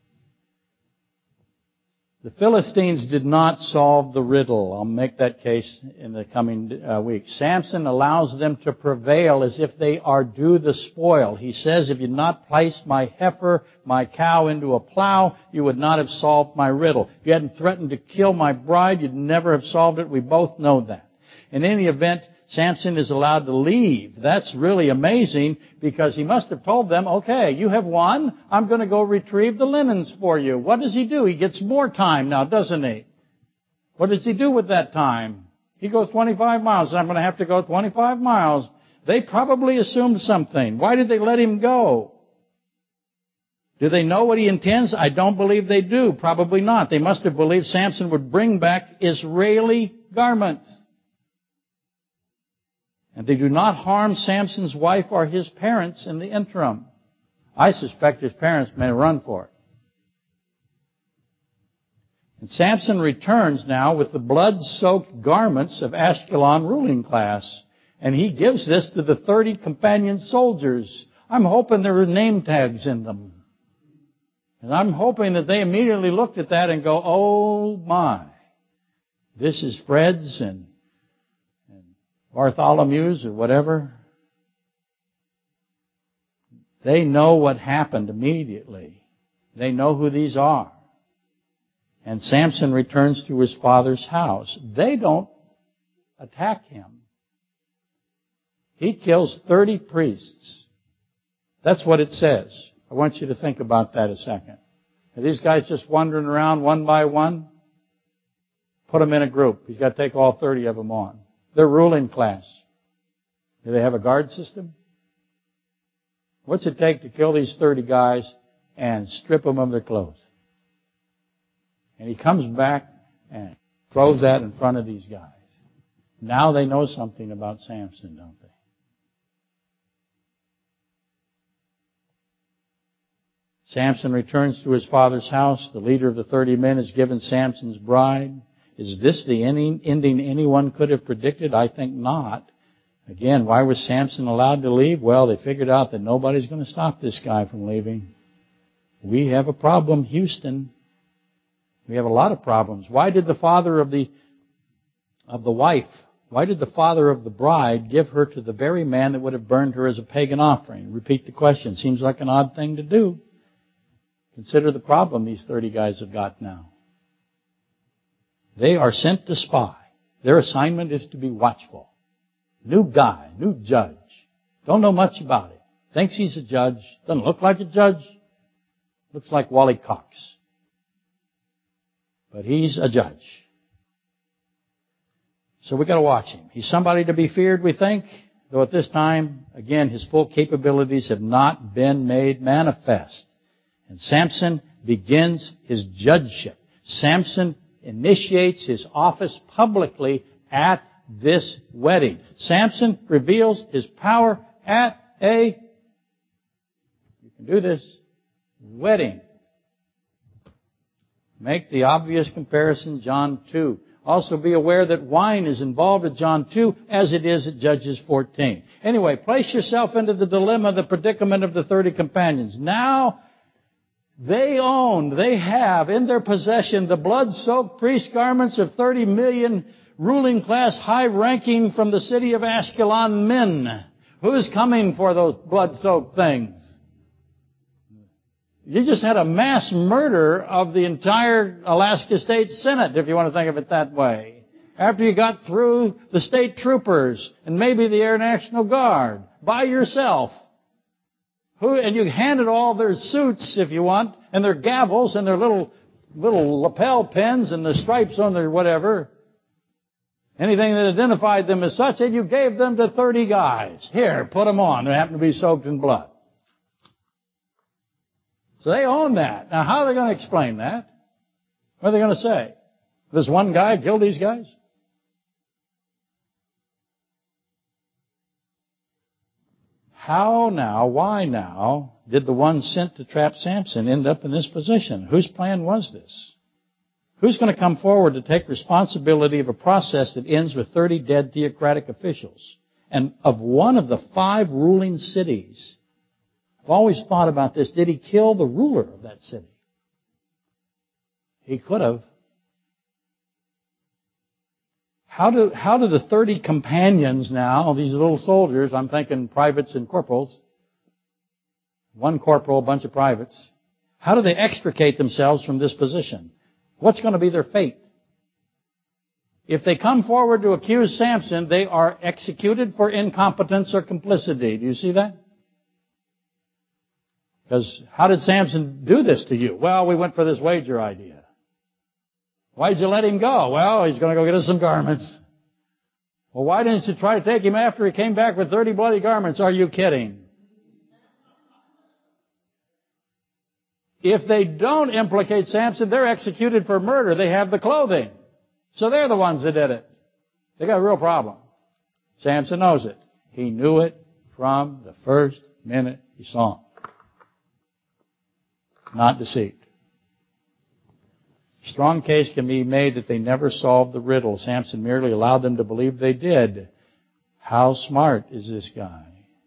The Philistines did not solve the riddle. I'll make that case in the coming uh, weeks. Samson allows them to prevail as if they are due the spoil. He says, if you had not placed my heifer, my cow into a plow, you would not have solved my riddle. If you hadn't threatened to kill my bride, you'd never have solved it. We both know that. In any event, Samson is allowed to leave. That's really amazing because he must have told them, okay, you have won. I'm going to go retrieve the linens for you. What does he do? He gets more time now, doesn't he? What does he do with that time? He goes twenty-five miles. I'm going to have to go twenty-five miles. They probably assumed something. Why did they let him go? Do they know what he intends? I don't believe they do. Probably not. They must have believed Samson would bring back Israeli garments. And they do not harm Samson's wife or his parents in the interim. I suspect his parents may run for it. And Samson returns now with the blood-soaked garments of Ashkelon ruling class. And he gives this to the thirty companion soldiers. I'm hoping there are name tags in them. And I'm hoping that they immediately looked at that and go, oh my, this is Fred's and, and Bartholomew's or whatever. They know what happened immediately. They know who these are. And Samson returns to his father's house. They don't attack him. He kills thirty priests. That's what it says. I want you to think about that a second. Are these guys just wandering around one by one? Put them in a group. He's got to take all thirty of them on. They're ruling class. Do they have a guard system? What's it take to kill these thirty guys and strip them of their clothes? And he comes back and throws that in front of these guys. Now they know something about Samson, don't they? Samson returns to his father's house. The leader of the thirty men is given Samson's bride. Is this the ending anyone could have predicted? I think not. Again, why was Samson allowed to leave? Well, they figured out that nobody's going to stop this guy from leaving. We have a problem, Houston. We have a lot of problems. Why did the father of the of the wife, why did the father of the bride give her to the very man that would have burned her as a pagan offering? Repeat the question. Seems like an odd thing to do. Consider the problem these thirty guys have got now. They are sent to spy. Their assignment is to be watchful. New guy, new judge. Don't know much about it. Thinks he's a judge. Doesn't look like a judge. Looks like Wally Cox. But he's a judge. So we've got to watch him. He's somebody to be feared, we think. Though at this time, again, his full capabilities have not been made manifest. And Samson begins his judgeship. Samson initiates his office publicly at this wedding. Samson reveals his power at a, you can do this, wedding. Make the obvious comparison, John two. Also be aware that wine is involved at John two as it is at Judges fourteen. Anyway, place yourself into the dilemma, the predicament of the thirty companions. Now, they own, they have in their possession the blood-soaked priest garments of thirty million ruling class, high-ranking from the city of Ashkelon men. Who's coming for those blood-soaked things? You just had a mass murder of the entire Alaska State Senate, if you want to think of it that way. After you got through the state troopers and maybe the Air National Guard by yourself. Who, and you handed all their suits, if you want, and their gavels and their little, little lapel pins and the stripes on their whatever. Anything that identified them as such, and you gave them to thirty guys. Here, put them on. They happen to be soaked in blood. So they own that. Now, how are they going to explain that? What are they going to say? This one guy killed these guys? How now, why now, did the one sent to trap Samson end up in this position? Whose plan was this? Who's going to come forward to take responsibility of a process that ends with thirty dead theocratic officials and of one of the five ruling cities? I've always thought about this. Did he kill the ruler of that city? He could have. How do, how do the thirty companions now, these little soldiers, I'm thinking privates and corporals, one corporal, a bunch of privates, how do they extricate themselves from this position? What's going to be their fate? If they come forward to accuse Samson, they are executed for incompetence or complicity. Do you see that? Because how did Samson do this to you? Well, we went for this wager idea. Why did you let him go? Well, he's going to go get us some garments. Well, why didn't you try to take him after he came back with thirty bloody garments? Are you kidding? If they don't implicate Samson, they're executed for murder. They have the clothing. So they're the ones that did it. They got a real problem. Samson knows it. He knew it from the first minute he saw him. Not deceived. Strong case can be made that they never solved the riddle. Samson merely allowed them to believe they did. How smart is this guy?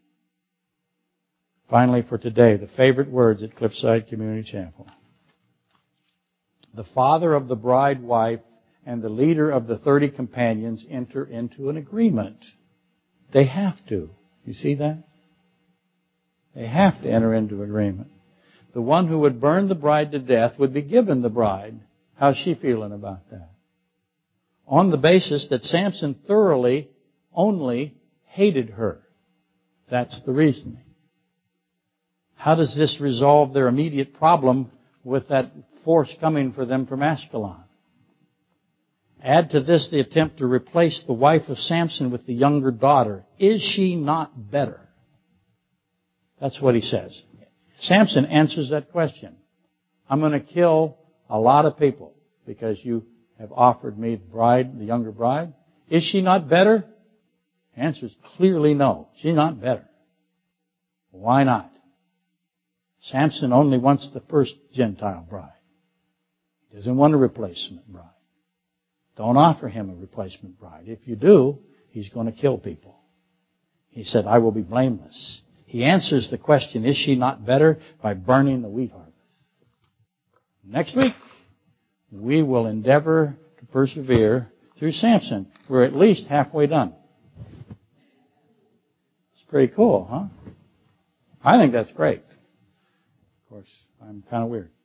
Finally, for today, the favorite words at Cliffside Community Chapel. The father of the bride wife and the leader of the thirty companions enter into an agreement. They have to. You see that? They have to enter into agreement. The one who would burn the bride to death would be given the bride. How's she feeling about that? On the basis that Samson thoroughly only hated her. That's the reasoning. How does this resolve their immediate problem with that force coming for them from Ashkelon? Add to this the attempt to replace the wife of Samson with the younger daughter. Is she not better? That's what he says. Samson answers that question. I'm going to kill a lot of people because you have offered me the bride, the younger bride. Is she not better? The answer is clearly no. She's not better. Why not? Samson only wants the first Gentile bride. He doesn't want a replacement bride. Don't offer him a replacement bride. If you do, he's going to kill people. He said, I will be blameless. He answers the question, is she not better, by burning the wheat harvest. Next week, we will endeavor to persevere through Samson. We're at least halfway done. It's pretty cool, huh? I think that's great. Of course, I'm kind of weird.